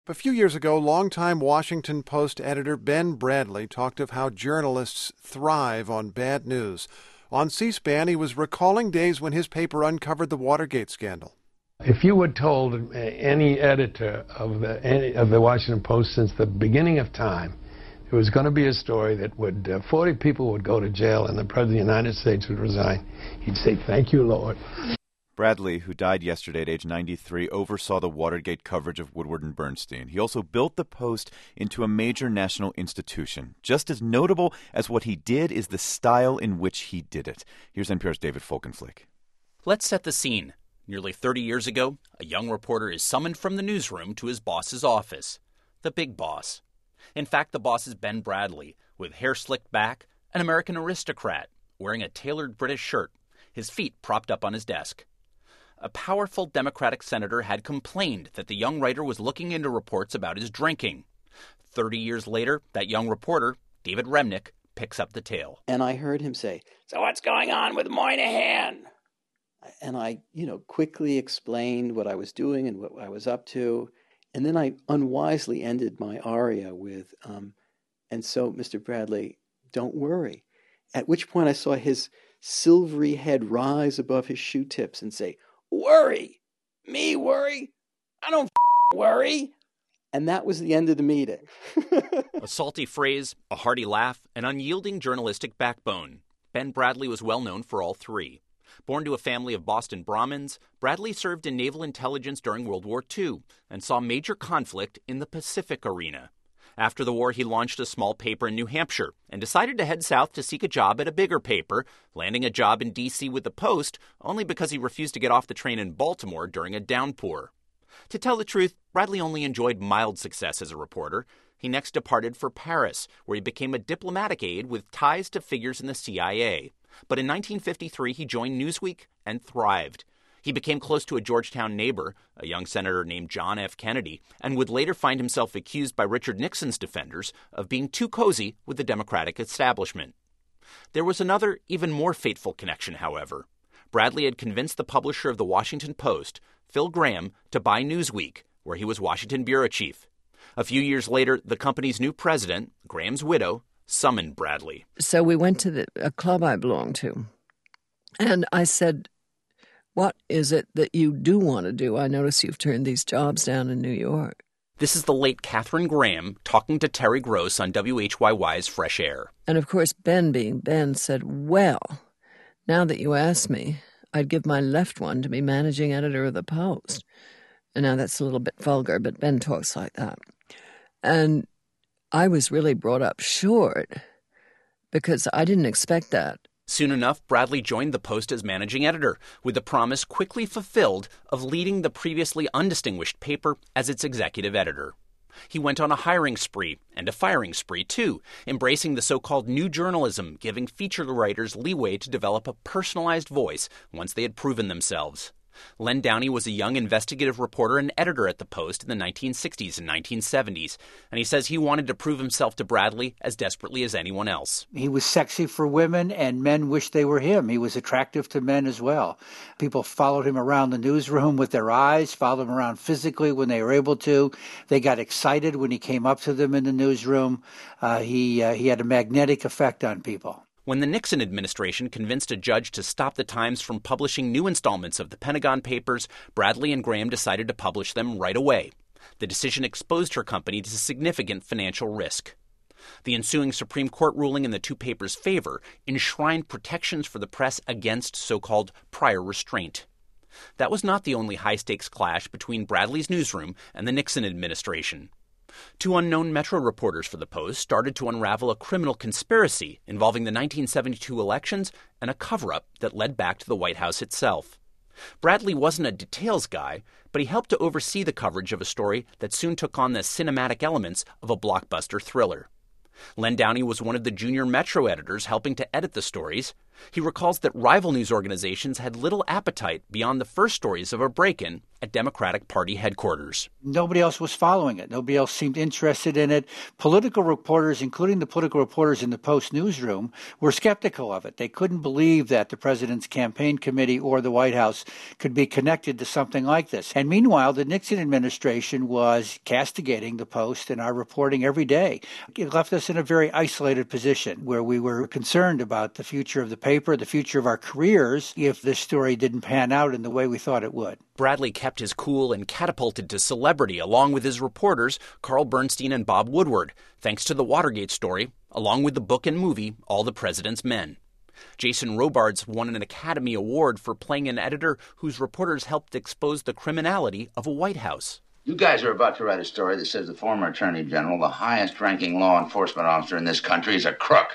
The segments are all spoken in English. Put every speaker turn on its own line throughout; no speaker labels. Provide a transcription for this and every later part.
A few years ago, longtime Washington Post editor Ben Bradlee talked of how journalists thrive on bad news. On C-SPAN, he was recalling days when his paper uncovered the Watergate scandal.
If you had told any editor of the Washington Post since the beginning of time there was going to be a story that 40 people would go to jail and the President of the United States would resign, he'd say, "Thank you, Lord."
Bradlee, who died yesterday at age 93, oversaw the Watergate coverage of Woodward and Bernstein. He also built the Post into a major national institution. Just as notable as what he did is the style in which he did it. Here's NPR's David Folkenflik.
Let's set the scene. Nearly 30 years ago, a young reporter is summoned from the newsroom to his boss's office. The big boss. In fact, the boss is Ben Bradlee, with hair slicked back, an American aristocrat, wearing a tailored British shirt, his feet propped up on his desk. A powerful Democratic senator had complained that the young writer was looking into reports about his drinking. 30 years later, that young reporter, David Remnick, picks up the tale.
And I heard him say, "So what's going on with Moynihan?" And I, quickly explained what I was doing and what I was up to. And then I unwisely ended my aria with, "And so, Mr. Bradlee, don't worry." At which point I saw his silvery head rise above his shoe tips and say, "Worry? Me worry? I don't worry." And that was the end of the meeting.
A salty phrase, a hearty laugh, an unyielding journalistic backbone. Ben Bradlee was well known for all three. Born to a family of Boston Brahmins, Bradlee served in naval intelligence during World War II and saw major conflict in the Pacific arena. After the war, he launched a small paper in New Hampshire and decided to head south to seek a job at a bigger paper, landing a job in D.C. with the Post only because he refused to get off the train in Baltimore during a downpour. To tell the truth, Bradlee only enjoyed mild success as a reporter. He next departed for Paris, where he became a diplomatic aide with ties to figures in the CIA. But in 1953, he joined Newsweek and thrived. He became close to a Georgetown neighbor, a young senator named John F. Kennedy, and would later find himself accused by Richard Nixon's defenders of being too cozy with the Democratic establishment. There was another, even more fateful connection, however. Bradlee had convinced the publisher of the Washington Post, Phil Gramm, to buy Newsweek, where he was Washington bureau chief. A few years later, the company's new president, Graham's widow, summoned Bradlee.
So we went to a club I belonged to, and I said, "What is it that you do want to do? I notice you've turned these jobs down in New York."
This is the late Katharine Graham talking to Terry Gross on WHYY's Fresh Air.
And of course, Ben, being Ben, said, "Well, now that you ask me, I'd give my left one to be managing editor of the Post." And now that's a little bit vulgar, but Ben talks like that. And I was really brought up short because I didn't expect that.
Soon enough, Bradlee joined the Post as managing editor, with the promise quickly fulfilled of leading the previously undistinguished paper as its executive editor. He went on a hiring spree, and a firing spree too, embracing the so-called new journalism, giving feature writers leeway to develop a personalized voice once they had proven themselves. Len Downey was a young investigative reporter and editor at the Post in the 1960s and 1970s, and he says he wanted to prove himself to Bradlee as desperately as anyone else.
He was sexy for women, and men wished they were him. He was attractive to men as well. People followed him around the newsroom with their eyes, followed him around physically when they were able to. They got excited when he came up to them in the newsroom. He had a magnetic effect on people.
When the Nixon administration convinced a judge to stop the Times from publishing new installments of the Pentagon Papers, Bradlee and Graham decided to publish them right away. The decision exposed her company to significant financial risk. The ensuing Supreme Court ruling in the two papers' favor enshrined protections for the press against so-called prior restraint. That was not the only high-stakes clash between Bradlee's newsroom and the Nixon administration. Two unknown Metro reporters for the Post started to unravel a criminal conspiracy involving the 1972 elections and a cover-up that led back to the White House itself. Bradlee wasn't a details guy, but he helped to oversee the coverage of a story that soon took on the cinematic elements of a blockbuster thriller. Len Downey was one of the junior Metro editors helping to edit the stories. He recalls that rival news organizations had little appetite beyond the first stories of a break-in at Democratic Party headquarters.
Nobody else was following it. Nobody else seemed interested in it. Political reporters, including the political reporters in the Post newsroom, were skeptical of it. They couldn't believe that the president's campaign committee or the White House could be connected to something like this. And meanwhile, the Nixon administration was castigating the Post and our reporting every day. It left us in a very isolated position where we were concerned about the future of the paper, the future of our careers, if this story didn't pan out in the way we thought it would.
Bradley kept his cool and catapulted to celebrity along with his reporters, Carl Bernstein and Bob Woodward, thanks to the Watergate story, along with the book and movie, All the President's Men. Jason Robards won an Academy Award for playing an editor whose reporters helped expose the criminality of a White House.
You guys are about to write a story that says the former Attorney General, the highest-ranking law enforcement officer in this country, is a crook.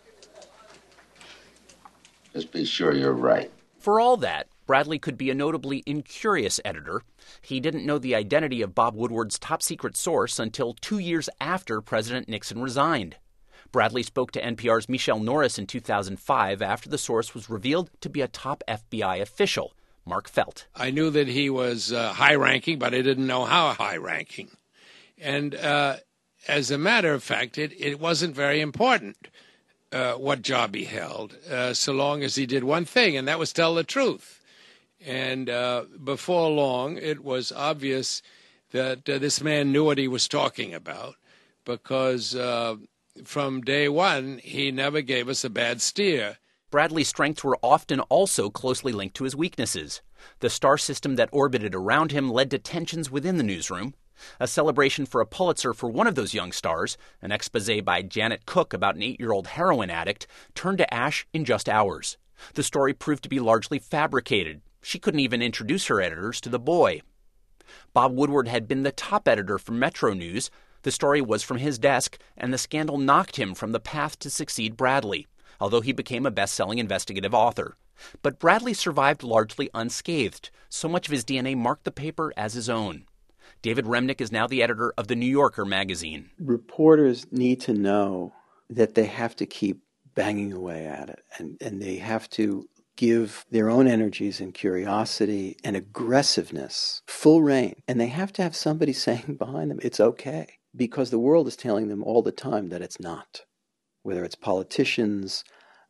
Just be sure you're right.
For all that, Bradley could be a notably incurious editor. He didn't know the identity of Bob Woodward's top-secret source until 2 years after President Nixon resigned. Bradley spoke to NPR's Michelle Norris in 2005 after the source was revealed to be a top FBI official, Mark Felt.
I knew that he was high-ranking, but I didn't know how high-ranking. And as a matter of fact, it wasn't very important what job he held, so long as he did one thing, and that was tell the truth. And before long, it was obvious that this man knew what he was talking about, because from day one, he never gave us a bad steer.
Bradley's strengths were often also closely linked to his weaknesses. The star system that orbited around him led to tensions within the newsroom. A celebration for a Pulitzer for one of those young stars, an exposé by Janet Cook about an 8-year-old heroin addict, turned to ash in just hours. The story proved to be largely fabricated. She couldn't even introduce her editors to the boy. Bob Woodward had been the top editor for Metro News. The story was from his desk, and the scandal knocked him from the path to succeed Bradley, although he became a best-selling investigative author. But Bradley survived largely unscathed. So much of his DNA marked the paper as his own. David Remnick is now the editor of The New Yorker magazine.
Reporters need to know that they have to keep banging away at it, and they have to give their own energies and curiosity and aggressiveness full rein. And they have to have somebody saying behind them, it's okay. Because the world is telling them all the time that it's not. Whether it's politicians,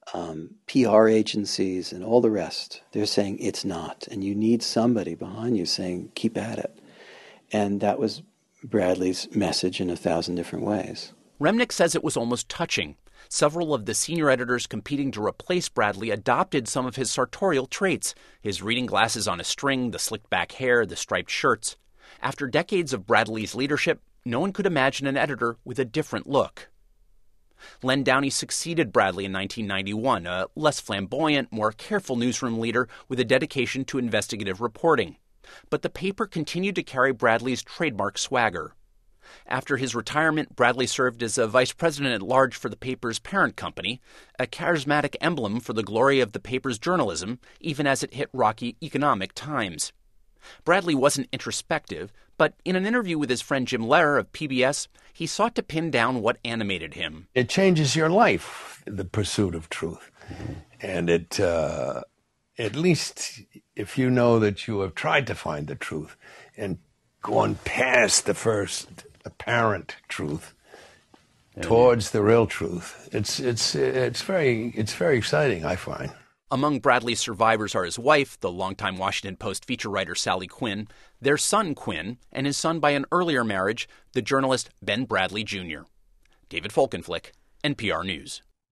PR agencies, and all the rest, they're saying it's not. And you need somebody behind you saying, keep at it. And that was Bradley's message in 1,000 different ways.
Remnick says it was almost touching. Several of the senior editors competing to replace Bradley adopted some of his sartorial traits, his reading glasses on a string, the slicked back hair, the striped shirts. After decades of Bradley's leadership, no one could imagine an editor with a different look. Len Downey succeeded Bradley in 1991, a less flamboyant, more careful newsroom leader with a dedication to investigative reporting. But the paper continued to carry Bradley's trademark swagger. After his retirement, Bradley served as a vice president at large for the paper's parent company, a charismatic emblem for the glory of the paper's journalism, even as it hit rocky economic times. Bradley wasn't introspective, but in an interview with his friend Jim Lehrer of PBS, he sought to pin down what animated him.
It changes your life, the pursuit of truth. And it, at least if you know that you have tried to find the truth and gone past the first apparent truth towards the real truth, it's very exciting, I find.
Among Bradley's survivors are his wife, the longtime Washington Post feature writer Sally Quinn, their son Quinn, and his son by an earlier marriage, the journalist Ben Bradlee Jr. David Folkenflik, NPR News.